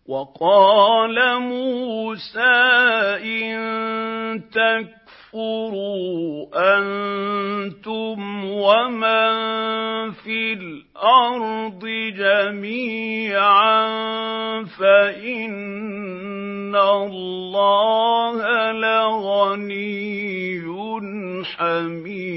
وَقَالَ مُوسَىٰ إِن تَكْفُرُوا أَنتُمْ وَمَن فِي الْأَرْضِ جَمِيعًا فَإِنَّ اللَّهَ لَغَنِيٌّ حَمِيدٌ